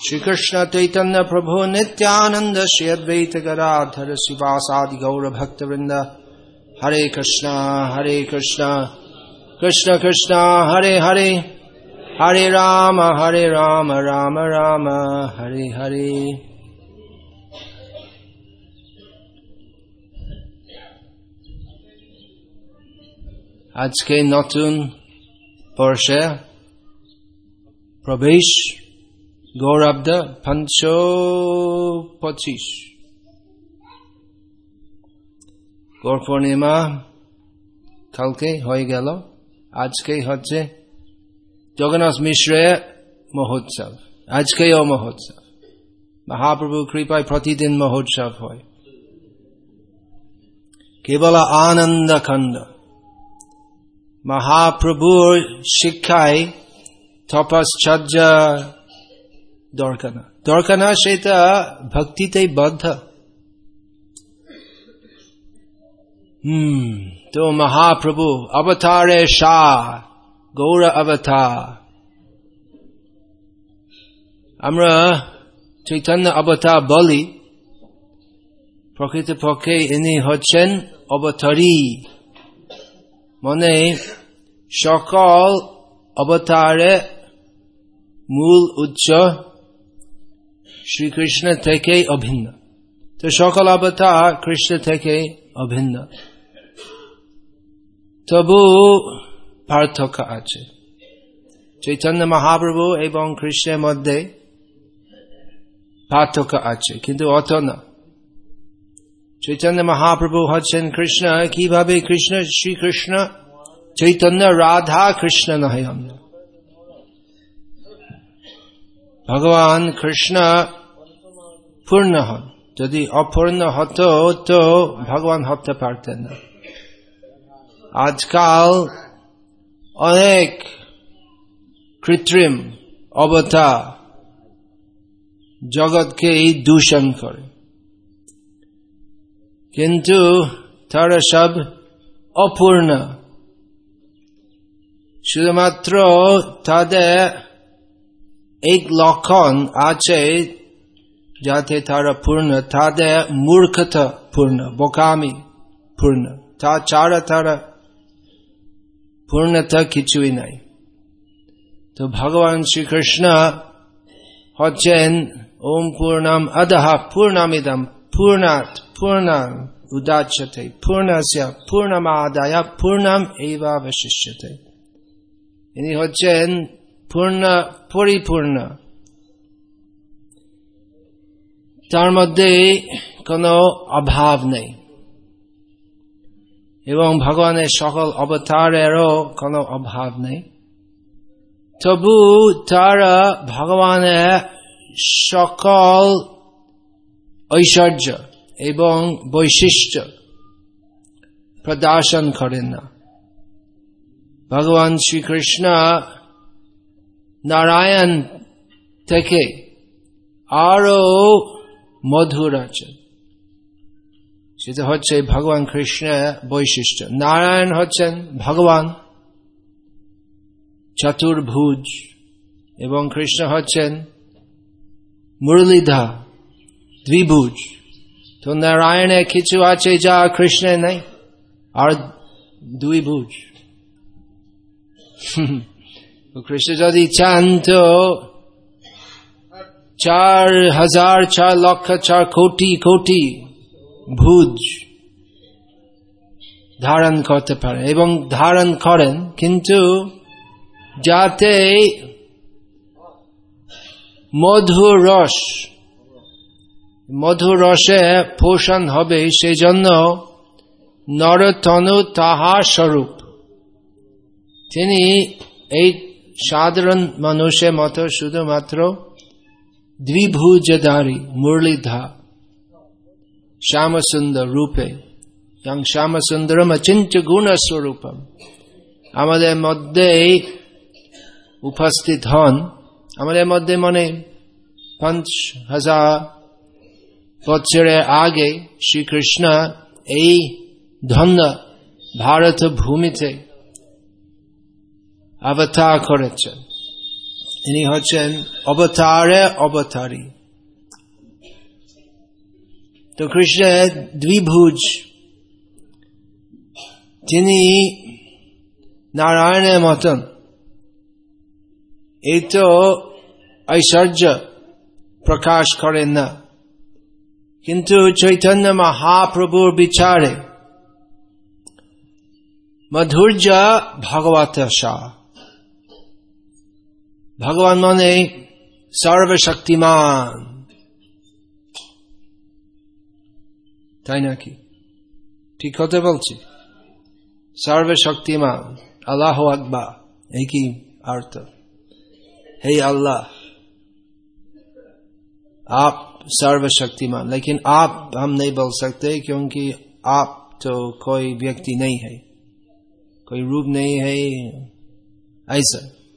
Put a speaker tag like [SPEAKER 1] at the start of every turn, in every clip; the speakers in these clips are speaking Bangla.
[SPEAKER 1] Shri Krishna Chaitanya Prabhu Nityananda Shri Advaita Gadadhara Sivasadi Gaura Bhakta Vrinda. Hare Krishna Krishna Krishna Hare Hare, Hare Rama Rama Rama Hare Hare. আজকে নতুন বর্ষে প্রবেশ গৌরাব্দ 525 গৌর পূর্ণিমা কালকে হয়ে গেল। আজকে হচ্ছে জগন্নাথ মিশ্রের মহোৎসব। আজকেও মহোৎসব, মহাপ্রভু কৃপায় প্রতিদিন মহোৎসব হয়। কেবল আনন্দ খণ্ড। মহাপ্রভুর শিক্ষায় তপশ্চর্যা দরকার না, সেটা ভক্তিতে বদ্ধ। তো মহাপ্রভু অবতারে শাহ, গৌর অবতার। আমরা চৈতন্য অবতার বলি, প্রকৃতপক্ষে ইনি হচ্ছেন অবতারী। মানে সকল অবতারে মূল উৎস শ্রীকৃষ্ণ থেকে অভিন্ন। তো সকল অবতার কৃষ্ণ থেকে অভিন্ন, তবু পার্থক্য আছে। চৈতন্য মহাপ্রভু এবং কৃষ্ণের মধ্যে পার্থক্য আছে, কিন্তু অত না। চৈতন্য মহাপ্রভু হচ্ছেন কৃষ্ণ। কিভাবে কৃষ্ণ? শ্রীকৃষ্ণ চৈতন্য, রাধা কৃষ্ণ নয়। ভগবান কৃষ্ণ পূর্ণ হন। যদি অপূর্ণ হতো তো ভগবান হতে পারতেন না। আজকাল অনেক কৃত্রিম অবতার জগৎকে দূষণ করে, কিন্তু তারা সব অপূর্ণ। শুধুমাত্র তাদের এক লক্ষণ আছে যাতে তারা পূর্ণ, তাদের মূর্খতা পূর্ণ, বোকামি পূর্ণ। তাছাড়া তারা পূর্ণতা কিছুই নাই। তো ভগবান শ্রীকৃষ্ণ হচ্ছেন ওম পূর্ণম অদহ পূর্ণমিদম পূর্ণাৎ পূর্ণাৎ উদাচ্যতে পূর্ণস্য পূর্ণমাদায় পূর্ণম এবাবশিষ্যতে। ইনি হচ্ছেন পূর্ণ, পরিপূর্ণ। তার মধ্যে কোনো অভাব নেই, এবং ভগবানের সকল অবতারেরও কোনো অভাব নেই। তবু তারা ভগবানের সকল ঐশ্বর্য এবং বৈশিষ্ট্য প্রদর্শন করেন না। ভগবান শ্রীকৃষ্ণ নারায়ণ থেকে আরো মধুর আছেন। সেটা হচ্ছে ভগবান কৃষ্ণের বৈশিষ্ট্য। নারায়ণ হচ্ছেন ভগবান চতুর্ভুজ, এবং কৃষ্ণ হচ্ছেন মুরলীধর দ্বিভুজ। তো নারায়ণের কিছু আছে যা কৃষ্ণের নেই, আর দ্বিভুজ। কৃষ্ণ যদি চান তো 4,000 4,00,000 কোটি ভুজ ধারণ করতে পারে, এবং ধারণ করেন। কিন্তু যাতে মধুর রসে পোষণ হবে, সেই জন্য নরতনু তাহার স্বরূপ। তিনি এই সাধারণ মানুষের মতো শুধুমাত্র দ্বিভুজধারী মুরলীধর শ্যামসুন্দর রূপে, শ্যামসুন্দরম অচিন্ত্য গুণ স্বরূপম, আমাদের মধ্যে উপস্থিত হন। আমাদের মধ্যে মানে 5,000 বছরের আগে শ্রীকৃষ্ণ এই ধন্য ভারত ভূমিতে অবতার করেছেন। ইনি হচ্ছেন অবতারে অবতারী। তো কৃষ্ণ দ্বিভুজ, তিনি নারায়ণের মতন এই তো ঐশ্বর্য প্রকাশ করেন না, কিন্তু চৈতন্য মহাপ্রভুর বিচারে মাধুর্য ভগবত সা, ভগবান মানে সর্বশক্তিমান, তাই নাকি? ঠিক কথা বলছি? সর্বশক্তিমান, আল্লাহ আকবার, এই কি अर्थ? हे अल्लाह आप सर्वशक्तिमान, लेकिन आप हम नहीं बोल सकते क्योंकि आप तो कोई व्यक्ति नहीं है, कोई रूप नहीं है। ऐसा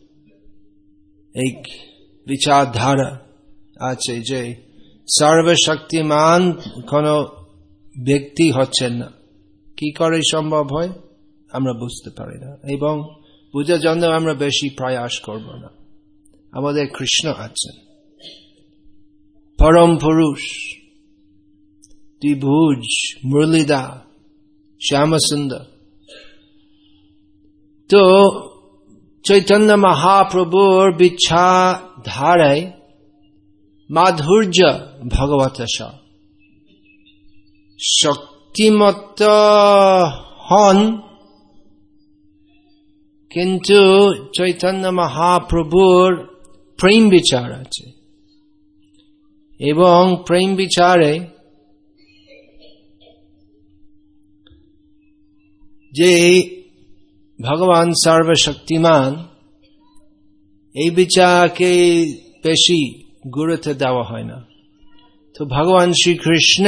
[SPEAKER 1] एक विचारधारा আছে যে সর্বশক্তিমান কোন ব্যক্তি হচ্ছেন না। কি করে সম্ভব হয় আমরা বুঝতে পারি না, এবং বুঝার জন্য আমরা বেশি প্রয়াস করব না। আমাদের কৃষ্ণ আছেন, পরম পুরুষ, দ্বিভুজ, মুরলীধর, শ্যামসুন্দর। তো চৈতন্য মহাপ্রভুর বিচারধারায় মাধুর্য ভগবত সা, শক্তিমত হন, কিন্তু চৈতন্য মহাপ্রভুর প্রেম বিচার আছে, এবং প্রেম বিচারে যে ভগবান সর্বশক্তিমান, এই বিচারকে বেশি গুরুত্ব দেওয়া হয় না। তো ভগবান শ্রীকৃষ্ণ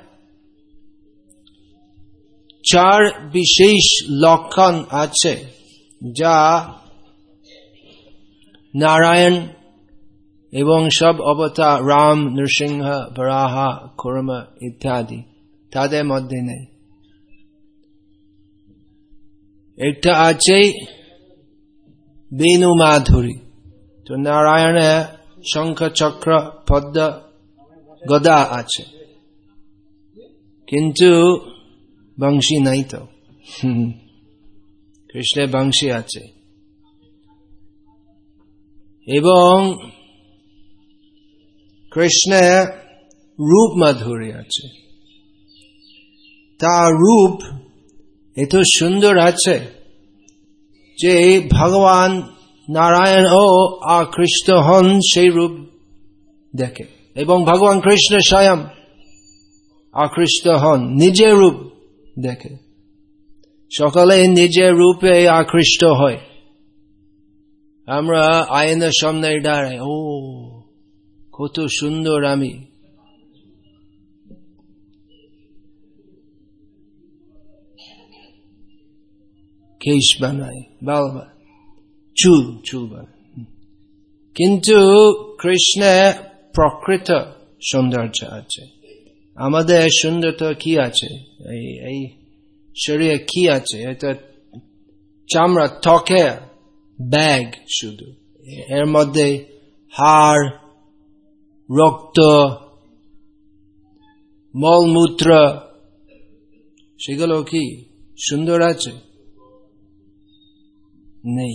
[SPEAKER 1] চার বিশেষ লক্ষণ আছে যা নারায়ণ এবং সব অবতার, রাম, নৃসিংহ, বরাহা, কুর্ম ইত্যাদি, তাদের মধ্যে নেই। একটা আছে বেণু মাধুরী। তো নারায়ণের শঙ্খ, চক্র, পদ্ম, গদা আছে, কিন্তু বংশী নাই। তো কৃষ্ণের বংশী আছে, এবং কৃষ্ণের রূপ মাধুরী আছে। তার রূপ এত সুন্দর আছে যে ভগবান নারায়ণ ও আকৃষ্ট হন সেই রূপ দেখে, এবং ভগবান কৃষ্ণ স্বয়ং আকৃষ্ট হন নিজের রূপ দেখে। সকলে নিজের রূপে আকৃষ্ট হয়। আমরা আয়নার সামনে দাঁড়াই, ও কত সুন্দর আমি, কেশ বানাই, চুল বানাই, কিন্তু কৃষ্ণের প্রকৃত সৌন্দর্য আছে। আমাদের সুন্দরতা কি আছে? এই শরীরে কি আছে? এটা চামড়া, ত্বকের ব্যাগ শুধু, এর মধ্যে হাড়, রক্ত, মলমূত্র, সেগুলো কি সুন্দর আছে? নেই।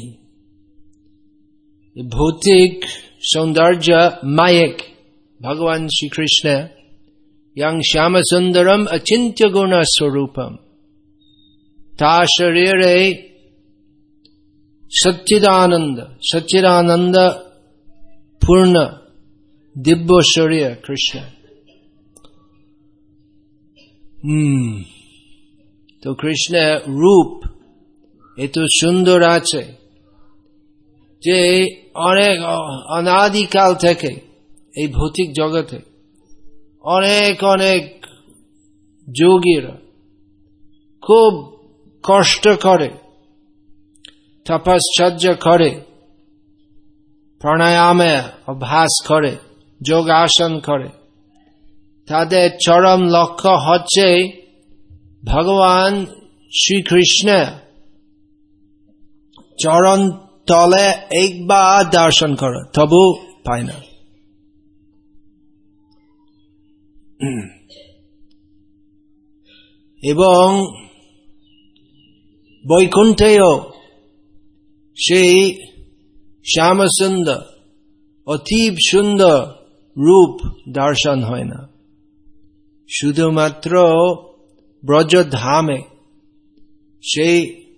[SPEAKER 1] ভৌতিক সৌন্দর্য মায়িক। ভগবান শ্রীকৃষ্ণ यं श्याम सुंदरम अचिंत्य गुण स्वरूपम, ता शरीरे सच्चिदानंद पूर्ण दिव्य शरीर कृष्ण। तो कृष्ण रूप এত সুন্দর আছে যে অনেক অনাদিকাল থেকে এই ভৌতিক জগতে অনেক অনেক যোগীরা খুব কষ্ট করে, তপশ্চর্যা করে, প্রাণায়ামে অভ্যাস করে, যোগাসন করে। তাদের চরম লক্ষ্য হচ্ছে ভগবান শ্রীকৃষ্ণ চরণ তলে একবার দর্শন করো তবু পায় না। এবং বৈকুণ্ঠেও সেই শ্যামসুন্দর অতীব সুন্দর রূপ দর্শন হয় না, শুধুমাত্র ব্রজধামে সেই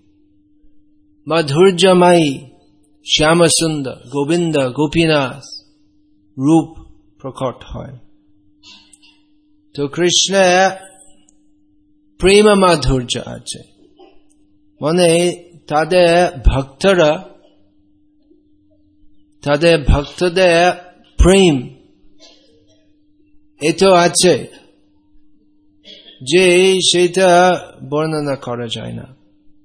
[SPEAKER 1] মাধুর্যময়ী শ্যামসুন্দর গোবিন্দ গোপীনাথ রূপ প্রকট হয়। তো কৃষ্ণের প্রেম মাধুর্য আছে, মানে তাদের ভক্তদের প্রেম এত আছে যে সেটা বর্ণনা করা যায় না।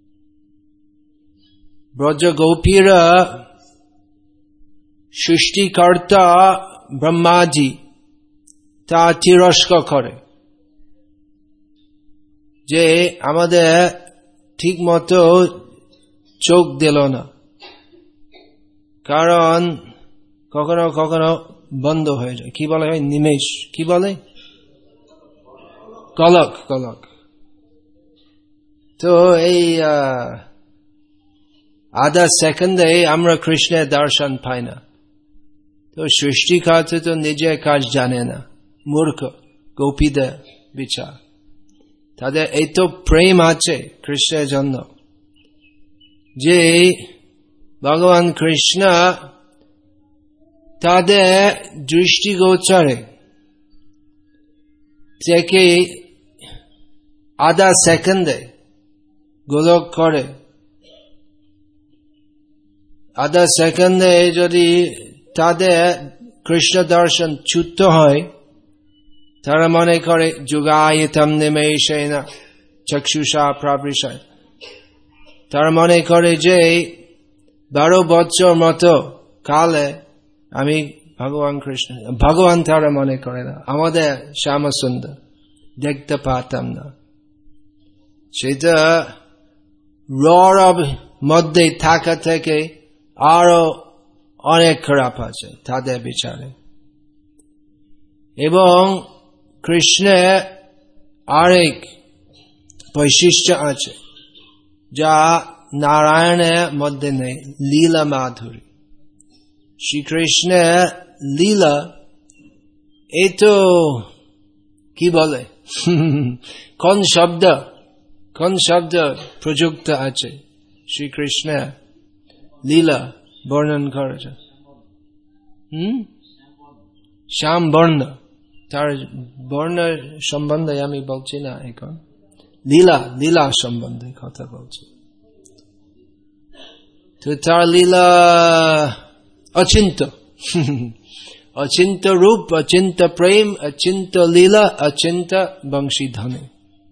[SPEAKER 1] ব্রজ গোপীরা সৃষ্টিকর্তা ব্রহ্মাজি তা তিরস্কার করে যে আমাদের ঠিক মতো চোখ দিল না, কারণ কখনো কখনো বন্ধ হয়ে যায়। কি বলে হয় নিমেষ, কি বলে কলক। তো এই আধা সেকেন্ডে আমরা কৃষ্ণের দর্শন পাই না। তো সৃষ্টিকর্তা তো নিজের কাজ জানে না, মূর্খ গোপীদের বিচার। তাদের এত প্রেম আছে কৃষ্ণের জন্য যে ভগবান কৃষ্ণ তাদের দৃষ্টিগোচরে থেকে আধা সেকেন্ডে গোলক করে। আধা সেকেন্ডে যদি তাদের কৃষ্ণ দর্শন চ্যুত হয়, তারা মনে করে যুগায়তম নিমেষেন চক্ষুষা প্রবিশায়, তারা মনে করে যে 12 বছর মতো কালে আমি ভগবান তারা মনে করে না, আমাদের শ্যামসুন্দর দেখতে পাতাম না। সেটা রব মধ্যে থাকা থেকে আরো অনেক খারাপ আছে তাদের বিচারে। এবং কৃষ্ণের আরেক বৈশিষ্ট্য আছে যা নারায়ণের মধ্যে নেই, লীলা মাধুরী। শ্রীকৃষ্ণের লীলা এই তো কি বলে কোন শব্দ প্রযুক্ত আছে শ্রীকৃষ্ণের লীলা বর্ণন করেছে? শ্যাম বর্ণ, তার বর্ণ সম্বন্ধে আমি বলছি না এখন, লীলা সম্বন্ধে কথা বলছি। তো তার লীলা অচিন্ত রূপ, অচিন্ত প্রেম, অচিন্ত লীলা, অচিন্ত বংশীধ্বনি,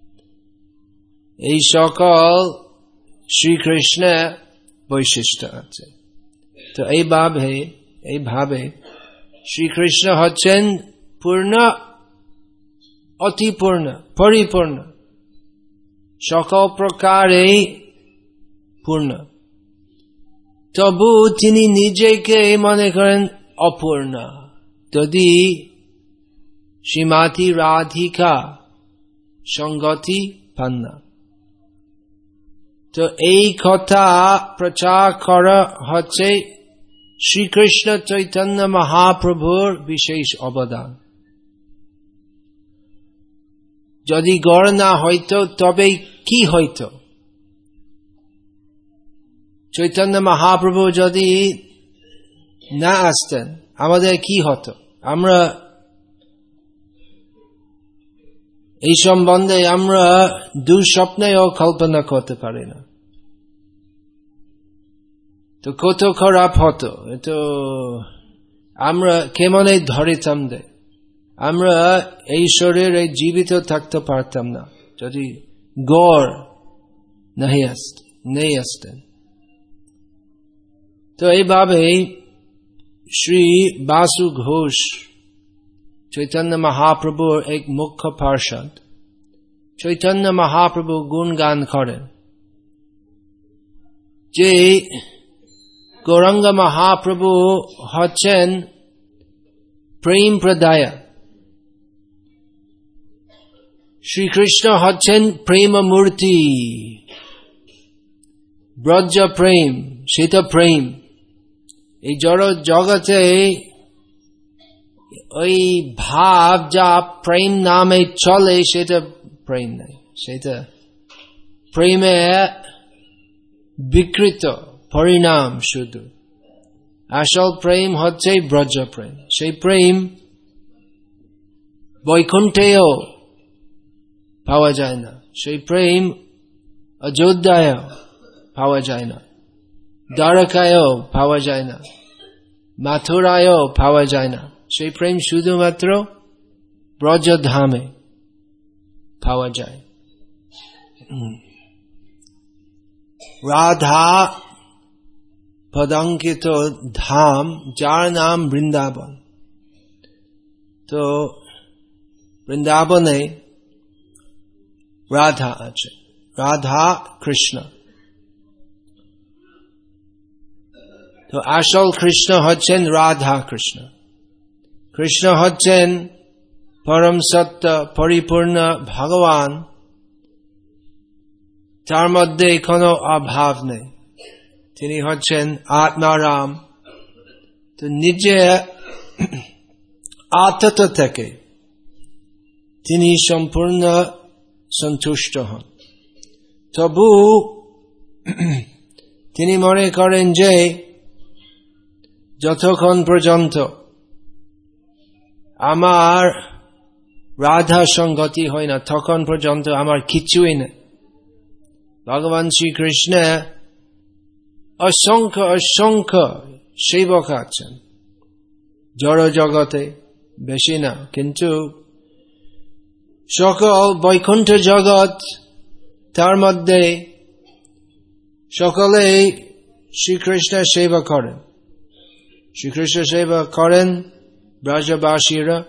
[SPEAKER 1] এই সকল শ্রীকৃষ্ণের বৈশিষ্ট্য আছে। তো এইভাবে শ্রীকৃষ্ণ হচ্ছেন পূর্ণ, অতিপূর্ণ, পরিপূর্ণ, সকল প্রকারে পূর্ণ। তবু তিনি নিজেকে মনে করেন অপূর্ণ, যদি শ্রীমতী রাধিকা সঙ্গতি পান না। তো এই কথা প্রচার করা হচ্ছে শ্রীকৃষ্ণ চৈতন্য মহাপ্রভুর বিশেষ অবদান। যদি গড় না হইত তবে কি হইত? চৈতন্য মহাপ্রভু যদি না আসতেন আমাদের কি হতো? আমরা এই সম্বন্ধে আমরা দুঃস্বপ্নেও কল্পনা করতে পারি না। তো কত খারাপ হতো, তো আমরা কেমনে ধরিতাম দে, আমরা এই শরীরে জীবিত থাকতে পারতাম না যদি গড় নেই আসতেন। তো এইভাবে শ্রী বাসু ঘোষ চৈতন্য মহাপ্রভুর এক মুখ্য পার্ষদ, চৈতন্য মহাপ্রভু গুণগান করেন যে গৌরাঙ্গ মহাপ্রভু হচ্ছেন প্রেম প্রদায়া, শ্রীকৃষ্ণ হচ্ছেন প্রেম মূর্তি, ব্রজ প্রেম, শীত প্রেম। এই জড় জগতে ওই ভাব যা প্রেম নামে চলে সেটা প্রেম নাই, সেটা প্রেমে বিকৃত পরিণাম শুধু। আসল প্রেম হচ্ছে ব্রজ প্রেম। সেই প্রেম বৈকুণ্ঠেও পাওয়া যায় না, সেই প্রেম অযোধ্যায় পাওয়া যায় না, দ্বারকায়ও পাওয়া যায় না, মথুরায়ও পাওয়া যায় না। সেই প্রেম শুধুমাত্র ব্রজধামে পাওয়া যায়। রাধা পদাঙ্কিত ধাম যার নাম বৃন্দাবন। তো বৃন্দাবনে রাধা আছে, রাধা কৃষ্ণ। তো আসল কৃষ্ণ হচ্ছেন রাধা কৃষ্ণ। কৃষ্ণ হচ্ছেন পরম সত্য পরিপূর্ণ ভগবান, তার মধ্যে কোনো অভাব নেই। তিনি হচ্ছেন আত্মারাম। তো নিজে আত্মা থেকে তিনি সম্পূর্ণ সন্তুষ্ট হন। তবু তিনি মনে করেন যে যতক্ষণ পর্যন্ত আমার রাধা সঙ্গতি হয় না তখন পর্যন্ত আমার কিছুই নেই। ভগবান শ্রীকৃষ্ণ অসংখ্য অসংখ্য সেবক আছেন জড় জগতে, বেশি না, কিন্তু সকল বৈকুণ্ঠ জগৎ তার মধ্যে সকলে শ্রীকৃষ্ণ সেবা করেন। শ্রীকৃষ্ণ সেবা করেন ব্রজবাসীরা,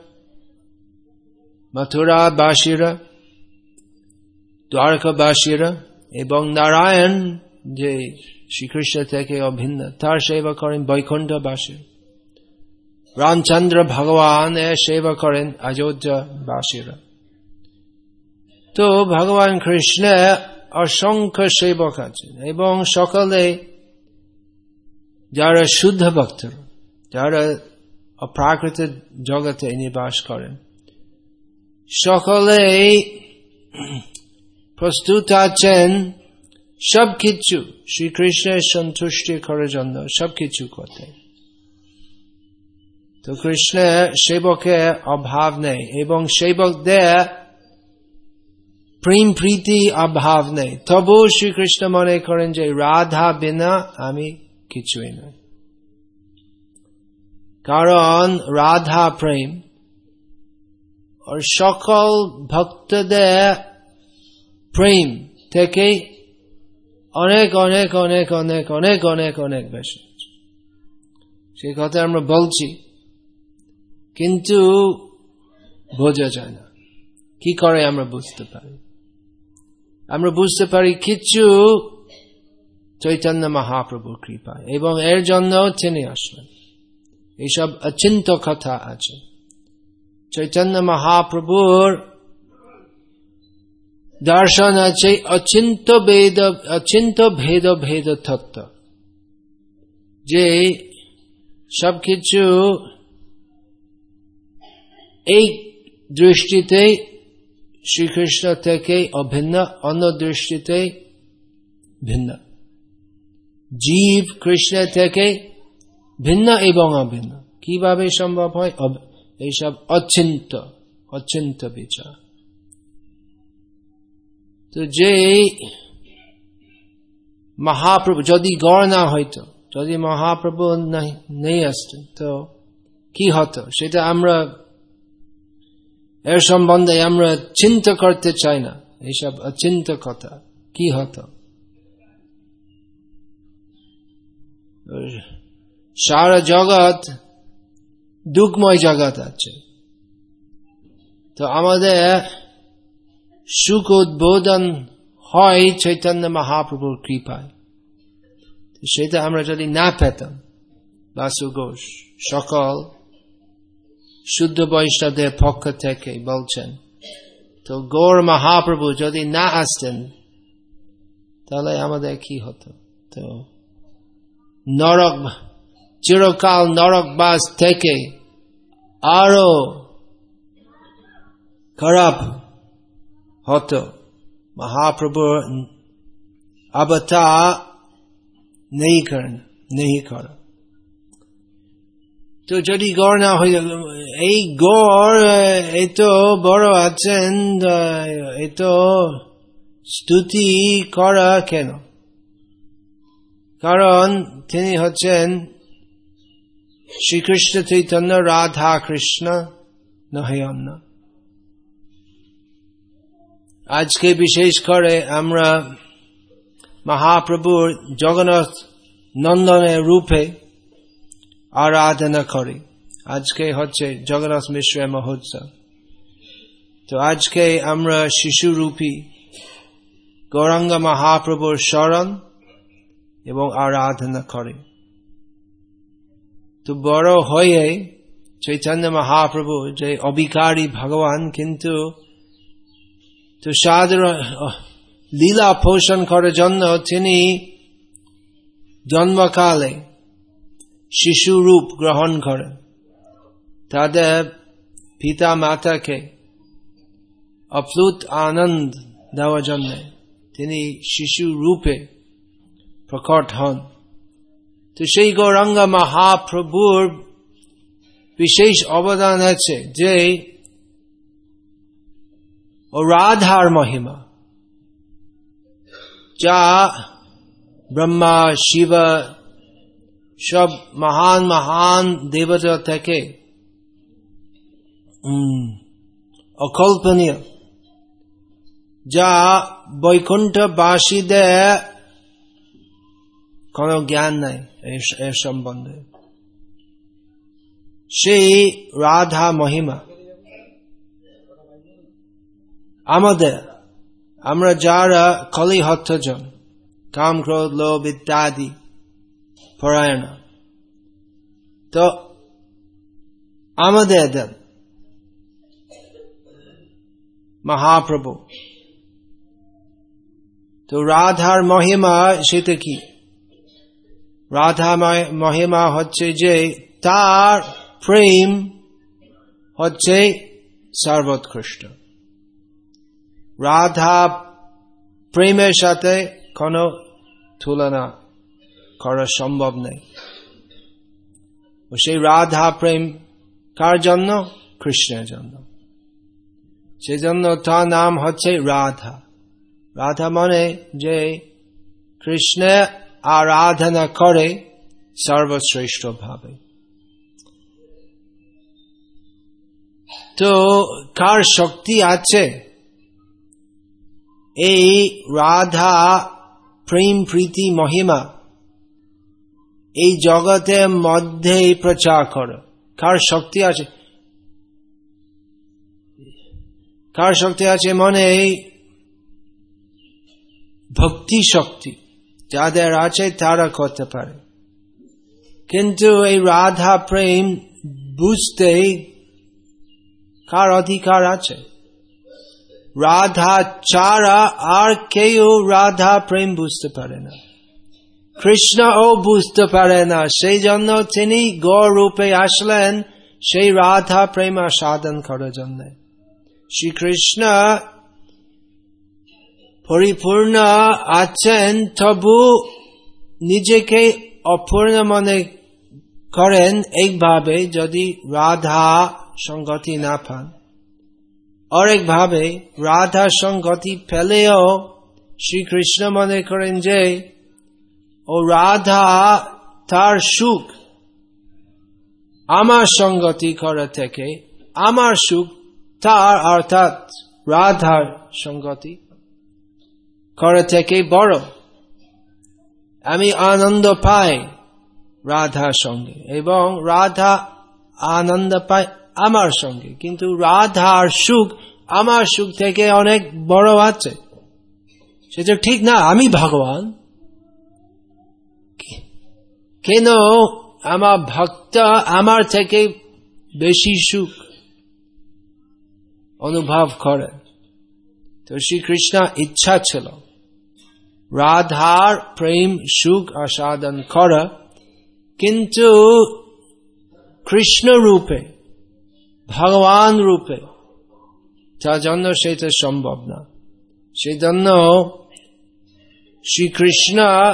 [SPEAKER 1] মথুরাবাসীরা, দ্বারকাবাসীরা, এবং নারায়ণ যে শ্রীকৃষ্ণ থেকে অভিন্ন তার সেবা করেন বৈকুণ্ঠবাসী। রামচন্দ্র ভগবান সেবা করেন অযোধ্যাবাসীরা। তো ভগবান কৃষ্ণ অসংখ্য সেবক আছেন এবং সকলে যারা শুদ্ধ ভক্ত, যারা অপ্রাকৃত জগতে নিবাস করেন, সকলে প্রস্তুত আছেন সবকিছু শ্রীকৃষ্ণের সন্তুষ্টি করার জন্য, সবকিছু করতে। তো কৃষ্ণের সেবকের অভাব নেই এবং সেবকদের প্রেম প্রীতি অভাব নেই। তবু শ্রীকৃষ্ণ মনে করেন যে রাধা বিনা আমি কিছুই নই, কারণ রাধা প্রেম আর সকল ভক্তদের প্রেম থেকে অনেক অনেক অনেক অনেক অনেক অনেক অনেক বেশি। সেই কথা আমরা বলছি, কিন্তু বোঝা যায় না। কি করে আমরা বুঝতে পারি? আমরা বুঝতে পারি কিছু চৈতন্য মহাপ্রভুর কৃপায়, এবং এর জন্য তিনি আসলেন। এইসব অচিন্ত কথা আছে। চৈতন্য মহাপ্রভুর দর্শন আছে অচিন্ত ভেদ ভেদ তত্ত্ব, যে সবকিছু এই দৃষ্টিতে শ্রীকৃষ্ণ থেকে অভিন্ন, অন্য দৃষ্টিতে ভিন্ন। জীব কৃষ্ণ থেকে ভিন্ন এবং অভিন্ন কিভাবে সম্ভব হয়? এইসব অচিন্ত বিচার। তো যে মহাপ্রভু যদি গড় না হইতো, যদি মহাপ্রভু নেই আসতেন, তো কি হতো সেটা আমরা এর সম্বন্ধে আমরা চিন্তা করতে চাই না। এইসব অচিন্ত কথা কি হতো? সারা জগৎ দুঃখময় জগৎ আছে। তো আমাদের সুখ উদ্বোধন হয় চৈতন্য মহাপ্রভুর কৃপায়। সেটা আমরা যদি না পেতাম, বাসু ঘোষ সকল শুদ্ধ বৈষ্ণবদের পক্ষ থেকে বলছেন, তো গৌর মহাপ্রভু যদি না আসতেন তাহলে আমাদের কি হতো? তো নরক, চিরকাল নরকবাস থেকে আরো খারাপ হতো। মহাপ্রভুর অবতার নেই করা। তো যদি গৌর না হয়ে, এই গৌর এত বড় আছেন, এত স্তুতি করা কেন? কারণ তিনি হচ্ছেন শ্রীকৃষ্ণ চৈতন্য, রাধা কৃষ্ণ, নহে অন্য। আজকে বিশেষ করে আমরা মহাপ্রভুর জগন্নাথ নন্দনের রূপে আরাধনা করি। আজকে হচ্ছে জগন্নাথ মিশ্রের মহোৎসব। তো আজকে আমরা শিশুরূপী গৌরাঙ্গ মহাপ্রভুর শরণ এবং আরাধনা করি। তো বড় হয়ে চৈতন্য মহাপ্রভু যে অবিকারী ভগবান, কিন্তু তো সাধারণ লীলা পোষণ করার জন্য তিনি জন্মকালে শিশু রূপ গ্রহণ করেন। তাদের পিতা মাতাকে অপ্লুত আনন্দ দেওয়ার জন্য তিনি শিশু রূপে প্রকট হন। তো সেই গৌরাঙ্গ মহাপ্রভুর বিশেষ অবদান আছে যে ও রাধার মহিমা, যা ব্রহ্মা শিব সব মহান মহান দেবতা থেকে অকল্পনীয়, যা বৈকুণ্ঠবাসীদের কোন জ্ঞান নাই এর সম্বন্ধে। সেই রাধা মহিমা আমরা যারা কলিহত্যজন, কাম ক্রোধ লোভ ইত্যাদি পরায়ণ, তো আমাদের দেন মহাপ্রভু। তো রাধার মহিমা সেটা কি? রাধা মহিমা হচ্ছে যে তার প্রেম হচ্ছে সর্বোৎকৃষ্ট। রাধা প্রেমের সাথে কোনো তুলনা করা সম্ভব নেই। সেই রাধা প্রেম কার জন্য? কৃষ্ণের জন্য। সেজন্য তার নাম হচ্ছে রাধা। রাধা মানে যে কৃষ্ণের আরাধনা করে সর্বশ্রেষ্ঠ ভাবে। তো কার শক্তি আছে এই রাধা প্রেম প্রীতি মহিমা এই জগতের মধ্যে প্রচার করো? কার শক্তি আছে? কার শক্তি আছে? মানে ভক্তি শক্তি যাদের আছে তারা করতে পারে। কিন্তু এই রাধা প্রেম বুঝতে কার অধিকার আছে? রাধা ছাড়া আর কেউ রাধা প্রেম বুঝতে পারে না, কৃষ্ণও বুঝতে পারে না। সেই জন্য তিনি গৌর রূপে আসলেন সেই রাধা প্রেম সাধন করার জন্য। শ্রীকৃষ্ণ পরিপূর্ণ আছেন, তবু নিজেকে অপূর্ণ মনে করেন এইভাবে যদি রাধা সঙ্গতি না পান। আরেকভাবে রাধা সঙ্গতি পেলেও শ্রীকৃষ্ণ মনে করেন যে ও রাধা তার সুখ আমার সঙ্গতি করা থেকে, আমার সুখ তার অর্থাৎ রাধার সঙ্গতি করা থেকে বড়। আমি আনন্দ পাই রাধার সঙ্গে এবং রাধা আনন্দ পায় আমার সঙ্গে, কিন্তু রাধার সুখ আমার সুখ থেকে অনেক বড় আছে। সেটা ঠিক না। আমি ভগবান, কেন আমার ভক্ত আমার থেকে বেশি সুখ অনুভব করে? তো শ্রীকৃষ্ণ ইচ্ছা ছিল রাধার প্রেম সুখ আস্বাদন করা, কিন্তু কৃষ্ণ রূপে, ভগবান রূপে, তার জন্য সেটা সম্ভব না। সেজন্য শ্রীকৃষ্ণ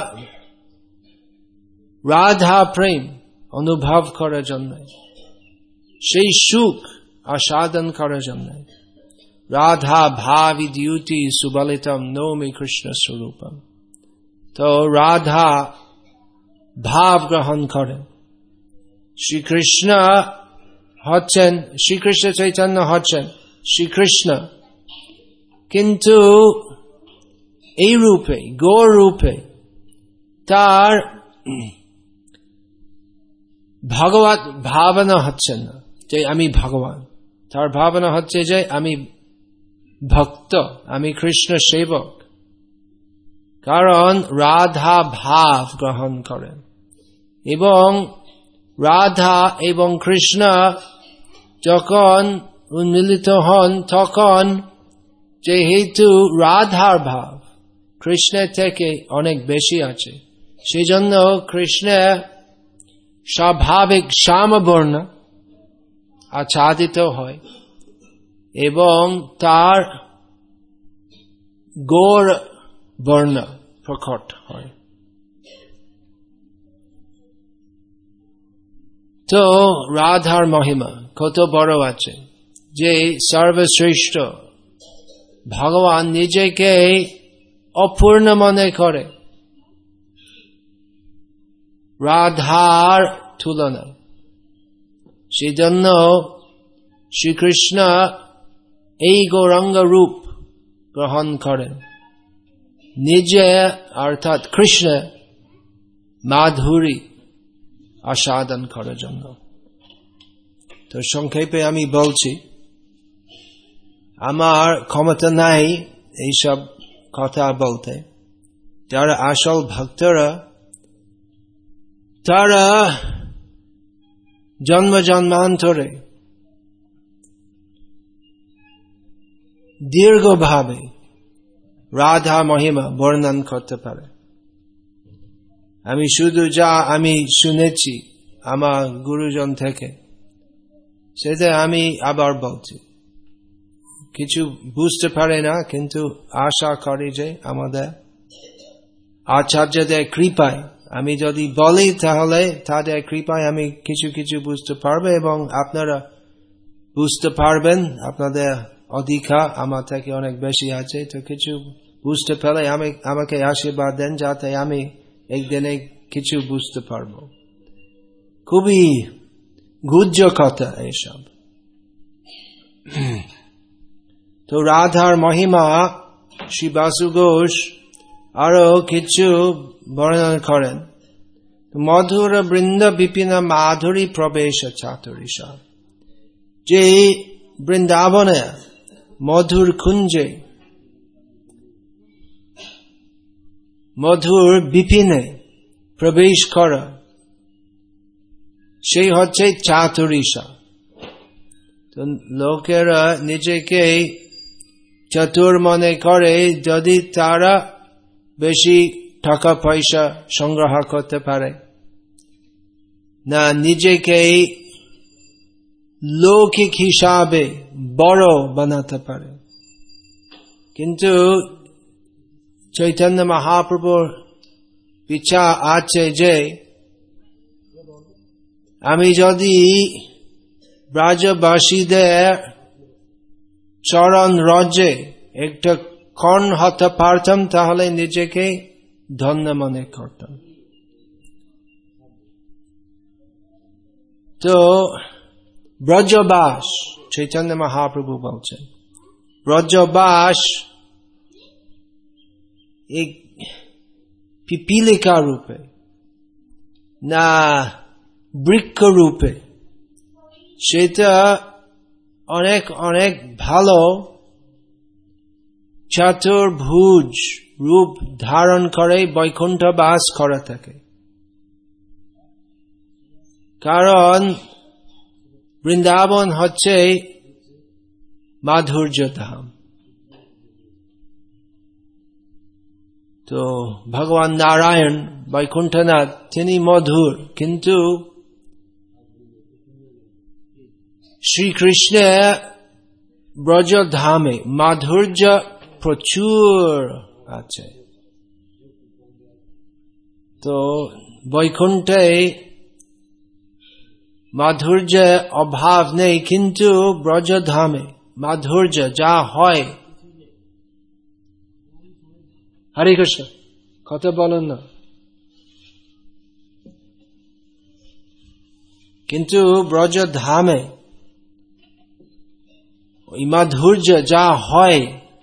[SPEAKER 1] রাধা প্রেম অনুভব করার জন্য, সেই সুখ আস্বাদন করার জন্য, রাধা ভাবি দ্যুতি সুবলিতম নৌমি কৃষ্ণ স্বরূপম, তো রাধা ভাব গ্রহণ করেন। শ্রীকৃষ্ণ হচ্ছেন, শ্রীকৃষ্ণ চৈতন্য হচ্ছেন শ্রীকৃষ্ণ, কিন্তু এই রূপে, গৌর রূপে তার ভগবত ভাবনা হচ্ছে না যে আমি ভগবান, তার ভাবনা হচ্ছে যে আমি ভক্ত, আমি কৃষ্ণ সেবক। কারণ রাধা ভাব গ্রহণ করেন, এবং রাধা এবং কৃষ্ণ যখন উন্মিলিত হন তখন যেহেতু রাধার ভাব কৃষ্ণের থেকে অনেক বেশি আছে, সেই জন্য কৃষ্ণের স্বাভাবিক শ্যামবর্ণ আচ্ছাদিত হয় এবং তার গৌর বর্ণ প্রকট হয়। তো রাধার মহিমা কত বড় আছে যে সর্বশ্রেষ্ঠ ভগবান নিজেকে অপূর্ণ মনে করে রাধার তুলনা। সেজন্য শ্রীকৃষ্ণ এই গৌরাঙ্গ রূপ গ্রহণ করেন নিজে, অর্থাৎ কৃষ্ণ মাধুরী আস্বাদন করার জন্য। তো সংক্ষেপে আমি বলছি, আমার ক্ষমতা নাই এইসব কথা বলতে। যারা আসল ভক্তরা তারা জন্ম জন্মান্তরে দীর্ঘভাবে রাধা মহিমা বর্ণন করতে পারে। আমি শুধু যা আমি শুনেছি আমার গুরুজন থেকে সেটা আমি আবার বলছি। কিছু বুঝতে পারে না, কিন্তু আশা করি যে আমাদের আচার্যদের কৃপায় আমি যদি বলি তাহলে তাদের কৃপায় আমি কিছু কিছু বুঝতে পারবে এবং আপনারা বুঝতে পারবেন। আপনাদের অধিকার আমার থেকে অনেক বেশি আছে, তো কিছু বুঝতে পারলে আমাকে আশীর্বাদ দেন যাতে আমি একদিনে কিছু বুঝতে পারবো। খুবই গুহ্য কথা এইসব। তো রাধার মহিমা শ্রী বাসু ঘোষ আরো কিছু বর্ণনা করেন। মধুর বৃন্দ বিপিন মাধুরী প্রবেশ চাতুরিষা, যে বৃন্দাবনে মধুর কুঞ্জে মধুর বিপিনে প্রবেশ করা, সেই হচ্ছে চাতুরিষা। তো লোকেরা নিজেকে চতুর মনে করে যদি তারা বেশি টাকা পয়সা সংগ্রহ করতে পারে, না নিজেকে লৌকিক হিসাবে বড় বানাতে পারে। কিন্তু চৈতন্য মহাপ্রভুর বিচার আছে যে আমি যদি ব্রাজবাসীদের চরণ রজে একটা কর্ণ হতে পারতাম তাহলে নিজেকে ধন্য মনে করতাম। তো ব্রজবাস, চৈতন্য মহাপ্রভু বলছেন, ব্রজবাস এক পিপিলিকা রূপে না বৃক্ষ রূপে, সেটা অনেক অনেক ভালো চতুর্ভুজ রূপ ধারণ করে বৈকুণ্ঠ বাস করে থাকে। কারণ বৃন্দাবন হচ্ছে মাধুর্য ধাম। তো ভগবান নারায়ণ বৈকুণ্ঠনাথ তিনি মধুর, কিন্তু শ্রীকৃষ্ণের ব্রজ ধামে মাধুর্য প্রচুর আছে। তো বৈকুণ্ঠে মাধুর্য অভাব নেই, কিন্তু ব্রজধামে মাধুর্য যা হয়। হরে কৃষ্ণ, কথা বলেন না। কিন্তু ব্রজধামে ওই মাধুর্য যা হয়,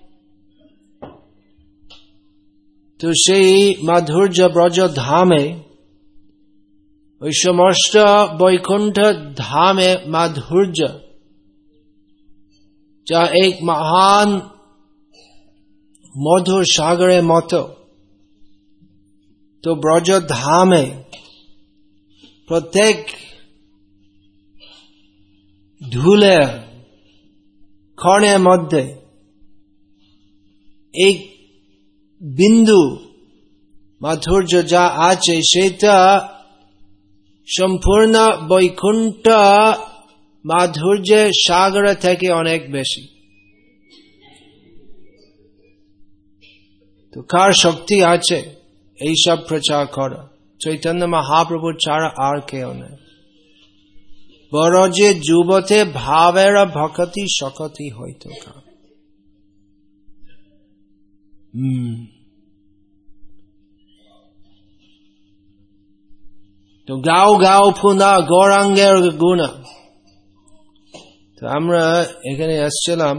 [SPEAKER 1] তো সেই মাধুর্য ব্রজধামে ওই সমস্ত বৈকুণ্ঠ ধামে মাধুর্য যা এক মহান মধুর সাগরের মতো। তো ব্রজধামে প্রত্যেক ধুলে ক্ষণের মধ্যে এক বিন্দু মাধুর্য যা আছে, সেটা সম্পূর্ণ বৈকুণ্ঠ মাধুর্যের সাগর থেকে অনেক বেশি। তো কার শক্তি আছে এইসব প্রচার করা? চৈতন্য মহাপ্রভু ছাড়া আর কেউ নেই। বড় যে যুবতে ভাবের ভক্তি শক্তি হইত। তো গাও গাও পুনা গৌরাঙ্গের গুণ। তো আমরা এখানে আসছিলাম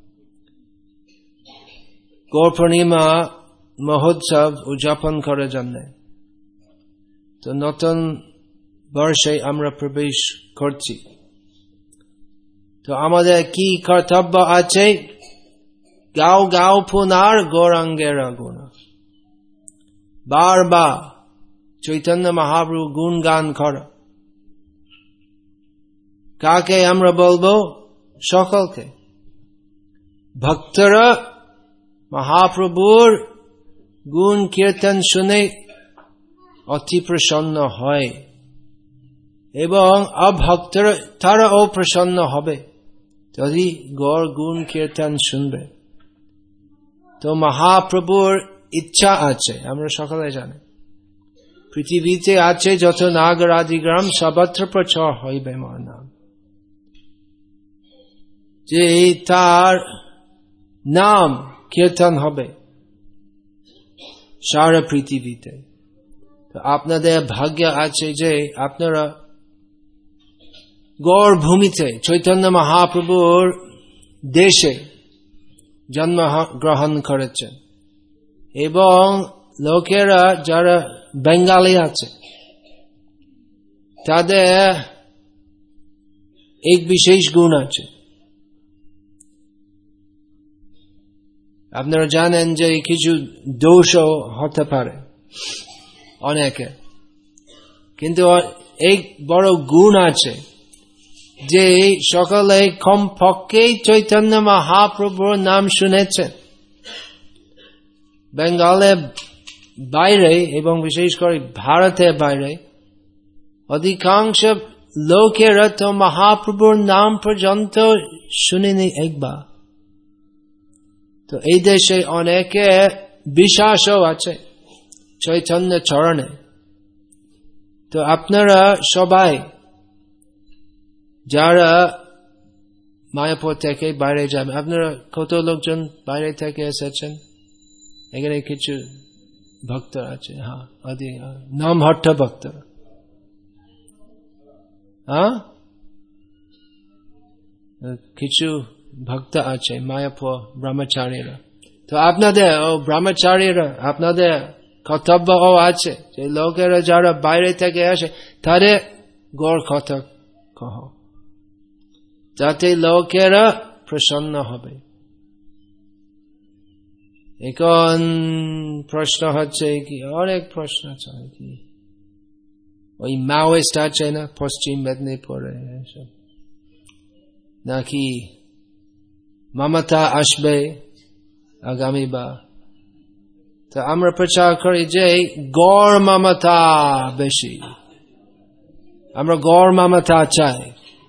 [SPEAKER 1] গৌর পূর্ণিমা মহোৎসব উদযাপন করার জন্য। তো নতুন বর্ষে আমরা প্রবেশ করছি। তো আমাদের কি কর্তব্য আছে? গাও গাও পুনার গৌরাঙ্গের গুণ, বারবার চৈতন্য মহাপ্রভু গুণ গান করা। কাকে আমরা বলবো? সকলকে। ভক্তরা মহাপ্রভুর গুণ কীর্তন শুনে অতি প্রসন্ন হয়, এবং অভক্তরা তারাও প্রসন্ন হবে যদি গৌর গুণ কীর্তন শুনবে। তো মহাপ্রভুর ইচ্ছা আছে, আমরা সকলে জানি। পৃথিবীতে আছে যত নাগরাদি গ্রাম, সর্বত্র প্রচার হইবে মোর নাম। যে তার নাম কীর্তন হবে সারা পৃথিবীতে। তো আপনাদের ভাগ্য আছে যে আপনারা গৌর ভূমিতে চৈতন্য মহাপ্রভুর দেশে জন্ম গ্রহণ করেছেন, এবং লোকেরা যারা বেঙ্গালি আছে তাদের এক বিশেষ গুণ আছে। আপনারা জানেন যে কিছু দোষও হতে পারে অনেকে, কিন্তু এক বড় গুণ আছে যে সকলে কমপক্ষে চৈতন্য মহাপ্রভুর নাম শুনেছেন। বেঙ্গলের বাইরে এবং বিশেষ করে ভারতের বাইরে অধিকাংশ লোকেরা তো মহাপ্রভুর নাম পর্যন্ত শুনেনি একবার। তো এই দেশে অনেকে বিশ্বাসও আছে চৈতন্য চরণে। তো আপনারা সবাই যারা মায়াপুর থেকে বাইরে যাবেন, আপনারা কত লোকজন বাইরে থেকে এসেছেন? এখানে কিছু ভক্ত আছে, হ্যাঁ, নাম হট্ট ভক্ত। হ্যাঁ, কিছু ভক্ত আছে মায়াপুর ব্রহ্মচারীরা। তো আপনাদের ব্রহ্মচারীরা আপনাদের কর্তব্য আছে যে লোকেরা যারা বাইরে থেকে আসে তাদের গৌর কথা কহ, যাতে লোকেরা প্রসন্ন হবে। এখন প্রশ্ন হচ্ছে কি, অনেক প্রশ্ন আছে কি, ওই মাওয়েস্ট আছে না পশ্চিম মেদিনীপুরে, নাকি মমতা আসবে আগামীবার। তো আমরা প্রচার করি যে গড় মমতা বেশি, আমরা গড় মমতা চাই।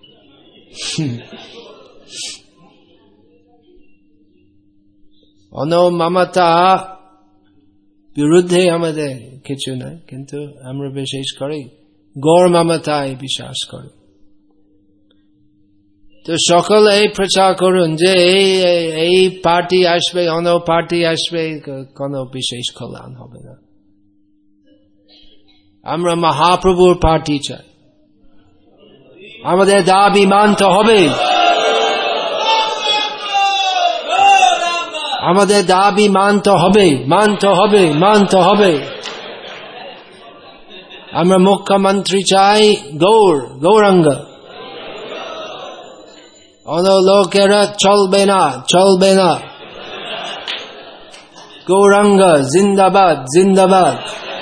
[SPEAKER 1] অন্য মমতা বিরুদ্ধে আমাদের কিছু নাই, কিন্তু আমরা বিশেষ করে গড় মমতায় বিশ্বাস করি। তো সকলে প্রচার করুন যে এই পার্টি আসবে, অন্য পার্টি আসবে, কোনো বিশেষ কল্যাণ হবে না। আমরা মহাপ্রভুর পার্টি চাই, আমাদের দাবি মানতে হবে, আমাদের দাবি মানতে হবে, মানতে হবে, মানতে হবে। আমরা মুখ্যমন্ত্রী চাই গৌরাঙ্গ, অন্য লোকেরা চলবে না, চলবে না। গৌরাঙ্গ জিন্দাবাদ, জিন্দাবাদ।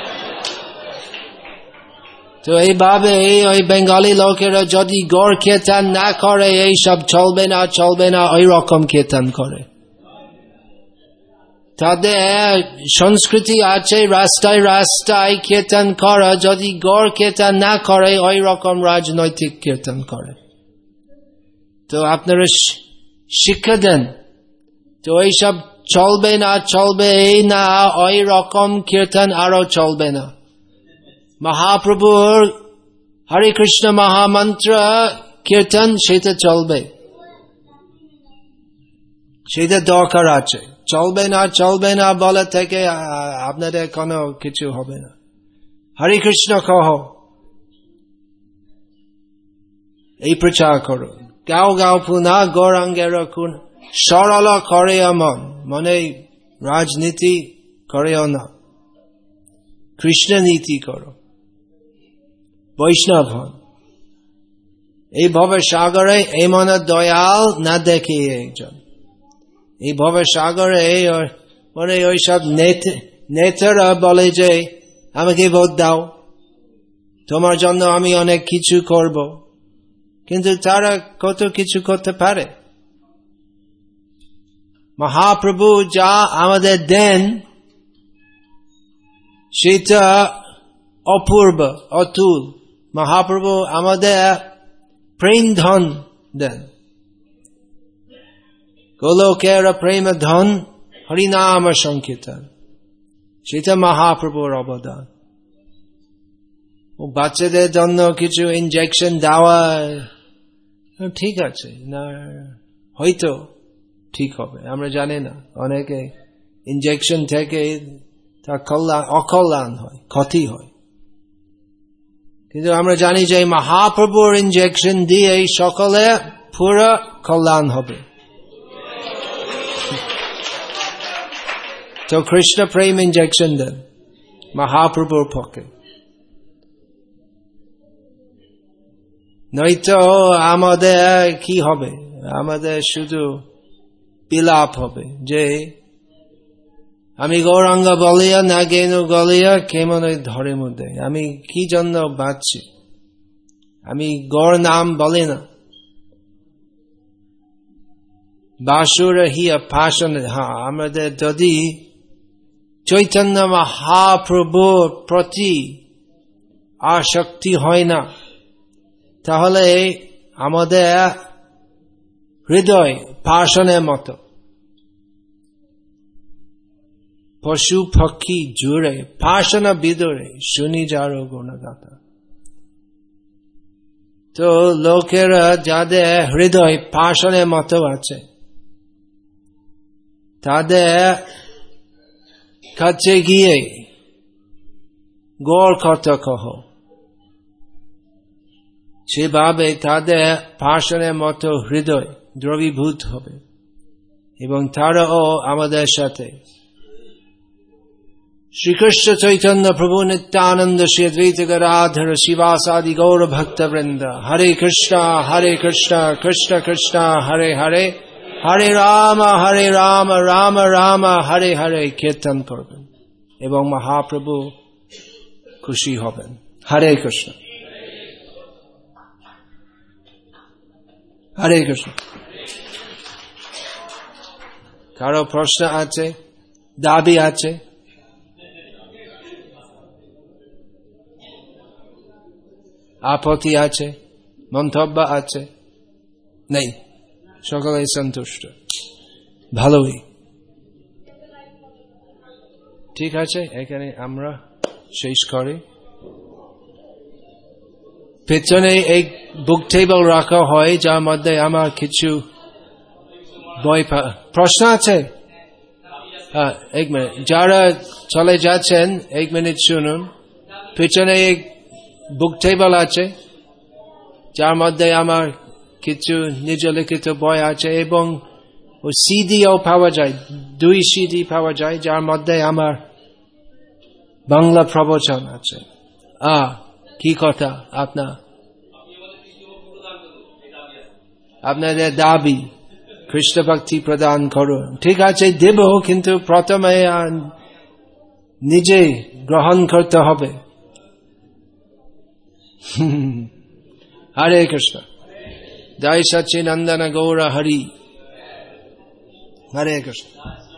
[SPEAKER 1] তো এইভাবে ওই বেঙ্গলি লোকেরা যদি গড় কীর্তন না করে, এইসব চলবে না, চলবে না, ওই রকম কীর্তন করে। তাদের সংস্কৃতি আছে রাস্তায় রাস্তায় কীর্তন করা, যদি গড় কীর্তন না করে ওই রকম রাজনৈতিক কীর্তন করে। তো আপনারা শিক্ষা দেন, তো এইসব চলবে না, চলবে না, ওই রকম কীর্তন আরো চলবে না। মহাপ্রভুর হরে কৃষ্ণ মহামন্ত্র কীর্তন সেটা চলবে, সেটা দরকার আছে। চলবে না, চলবে না বলে থেকে আপনাদের কোনো কিছু হবে না। হরে কৃষ্ণ কহ, এই প্রচার করুন। গাও গাও পুনা গৌরাঙ্গের খুন, সরল করে মন, মনে রাজনীতি করেও না, কৃষ্ণ নীতি করো, বৈষ্ণব হন। এই ভবে সাগরে এমন দয়াল না দেখে একজন, এই ভবে সাগরে মানে ওইসব নেতারা বলে যে আমাকে ভোট দাও, তোমার জন্য আমি অনেক কিছু করব, কিন্তু তারা কত কিছু করতে পারে? মহাপ্রভু যা আমাদের দেন সেটা অপূর্ব, অতুল। মহাপ্রভু আমাদের প্রেম ধন দেন, গোলকের প্রেম ধন হরিনাম সংকীর্তন, সেটা মহাপ্রভুর অবদান। ও বাচ্চাদের জন্য কিছু ইনজেকশন দেওয়া ঠিক আছে না, হয়তো ঠিক হবে, আমরা জানি না। অনেকে ইনজেকশন থেকে তার অকল্যাণ হয়, ক্ষতি হয়, কিন্তু আমরা জানি যে মহাপ্রভুর ইনজেকশন দিয়ে সকলে পুরো কল্যাণ হবে। তো কৃষ্ণ প্রেম ইনজেকশন দেন মহাপ্রভুর পক্ষে, নয়তো আমাদের কি হবে? আমাদের শুধু বিলাপ হবে যে আমি গৌরাঙ্গ বলিয়া না গেনু গলিয়া কেমন ধরে মধ্যে, আমি কি জন্য বাঁচছি, আমি গৌর নাম বলি না। বাসুর হিয়া ভাষণ, হ্যাঁ, আমাদের যদি চৈতন্য মহাপ্রভুর প্রতি আসক্তি হয় না, তাহলে আমাদের হৃদয় ভাষণের মতো, পশু পক্ষী জুড়ে ভাষণ বিদুরে শুনি যারো গুণগাথা। তো লোকেরা যাদের হৃদয় ভাষণের মতো আছে, তাদের কাছে গিয়ে গৌর কথা কহ, সেভাবে তাদের ভাষণের মতো হৃদয় দ্রবীভূত হবে, এবং তারাও আমাদের সাথে শ্রীকৃষ্ণ চৈতন্য প্রভু নিত্যানন্দ শ্রী অদ্বৈত গদাধর শিবাসাদি গৌর ভক্ত বৃন্দ হরে কৃষ্ণ কৃষ্ণ কৃষ্ণ হরে হরে, হরে রাম রাম রাম হরে হরে কীর্তন করবেন, এবং মহাপ্রভু খুশি হবেন। হরে কৃষ্ণ, হরে কৃষ্ণ। কারো প্রশ্ন আছে, দাবি আছে? আপত্তি আছে, মন্তব্য আছে? নেই, সকলে সন্তুষ্ট, ভালোই। ঠিক আছে, এখানে আমরা শেষ করি। পেছনে এক বুক টেবিল রাখা হয় যার মধ্যে আমার কিছু বই। প্রশ্ন আছে? এক মিনিট, যারা চলে যাচ্ছেন 1 মিনিট শুনুন। পেছনে এক বুক টেবিল আছে যার মধ্যে আমার কিছু নিজ লিখিত বই আছে এবং সিডিও পাওয়া যায়, 2 সিডি পাওয়া যায় যার মধ্যে আমার বাংলা প্রবচন আছে। কি কথা আপনাদের দাবি কৃষ্ণ ভক্তি প্রদান করুন। ঠিক আছে, দেব, কিন্তু প্রথমে নিজে গ্রহণ করতে হবে। হরে কৃষ্ণ, জয় সচ্চিদানন্দ গৌর হরি। হরে কৃষ্ণ।